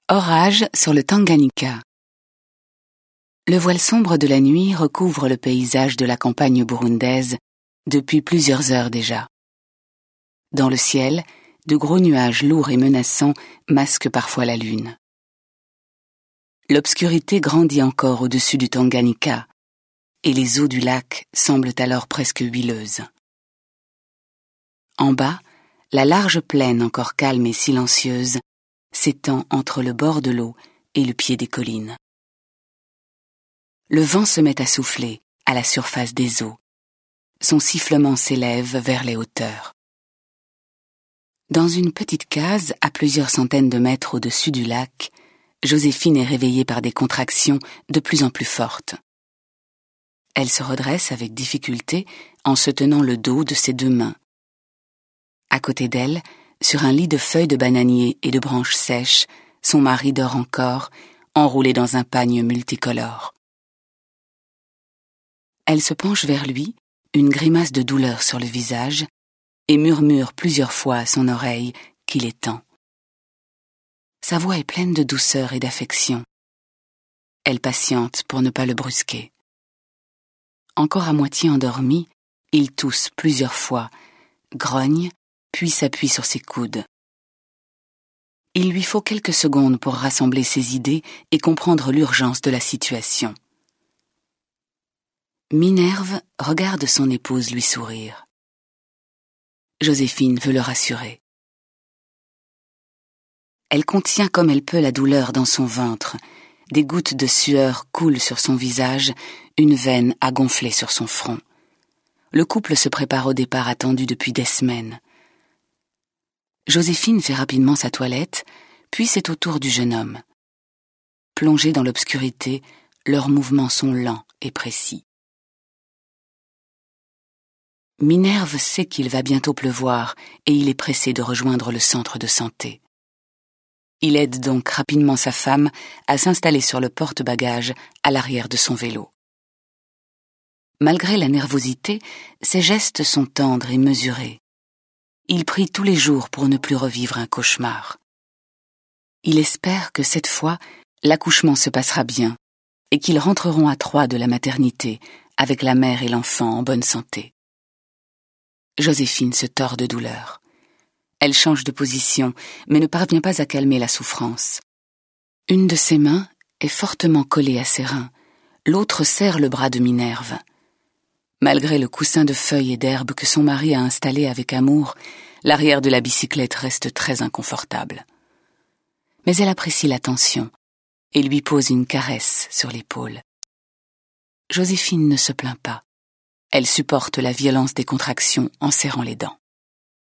Orage sur le Tanganyika. Le voile sombre de la nuit recouvre le paysage de la campagne burundaise depuis plusieurs heures déjà. Dans le ciel, de gros nuages lourds et menaçants masquent parfois la lune. L'obscurité grandit encore au-dessus du Tanganyika, et les eaux du lac semblent alors presque huileuses. En bas, la large plaine encore calme et silencieuse s'étend entre le bord de l'eau et le pied des collines. Le vent se met à souffler à la surface des eaux. Son sifflement s'élève vers les hauteurs. Dans une petite case à plusieurs centaines de mètres au-dessus du lac, Joséphine est réveillée par des contractions de plus en plus fortes. Elle se redresse avec difficulté en se tenant le dos de ses deux mains. À côté d'elle, sur un lit de feuilles de bananier et de branches sèches, son mari dort encore, enroulé dans un pagne multicolore. Elle se penche vers lui, une grimace de douleur sur le visage, et murmure plusieurs fois à son oreille qu'il est temps. Sa voix est pleine de douceur et d'affection. Elle patiente pour ne pas le brusquer. Encore à moitié endormi, il tousse plusieurs fois, grogne, puis s'appuie sur ses coudes. Il lui faut quelques secondes pour rassembler ses idées et comprendre l'urgence de la situation. Minerve regarde son épouse lui sourire. Joséphine veut le rassurer. Elle contient comme elle peut la douleur dans son ventre. Des gouttes de sueur coulent sur son visage, une veine a gonflé sur son front. Le couple se prépare au départ attendu depuis des semaines. Joséphine fait rapidement sa toilette, puis c'est au tour du jeune homme. Plongés dans l'obscurité, leurs mouvements sont lents et précis. Minerve sait qu'il va bientôt pleuvoir et il est pressé de rejoindre le centre de santé. Il aide donc rapidement sa femme à s'installer sur le porte-bagages à l'arrière de son vélo. Malgré la nervosité, ses gestes sont tendres et mesurés. Il prie tous les jours pour ne plus revivre un cauchemar. Il espère que cette fois, l'accouchement se passera bien et qu'ils rentreront à 3 de la maternité avec la mère et l'enfant en bonne santé. Joséphine se tord de douleur. Elle change de position, mais ne parvient pas à calmer la souffrance. Une de ses mains est fortement collée à ses reins, l'autre serre le bras de Minerve. Malgré le coussin de feuilles et d'herbes que son mari a installé avec amour, l'arrière de la bicyclette reste très inconfortable. Mais elle apprécie l'attention et lui pose une caresse sur l'épaule. Joséphine ne se plaint pas. Elle supporte la violence des contractions en serrant les dents.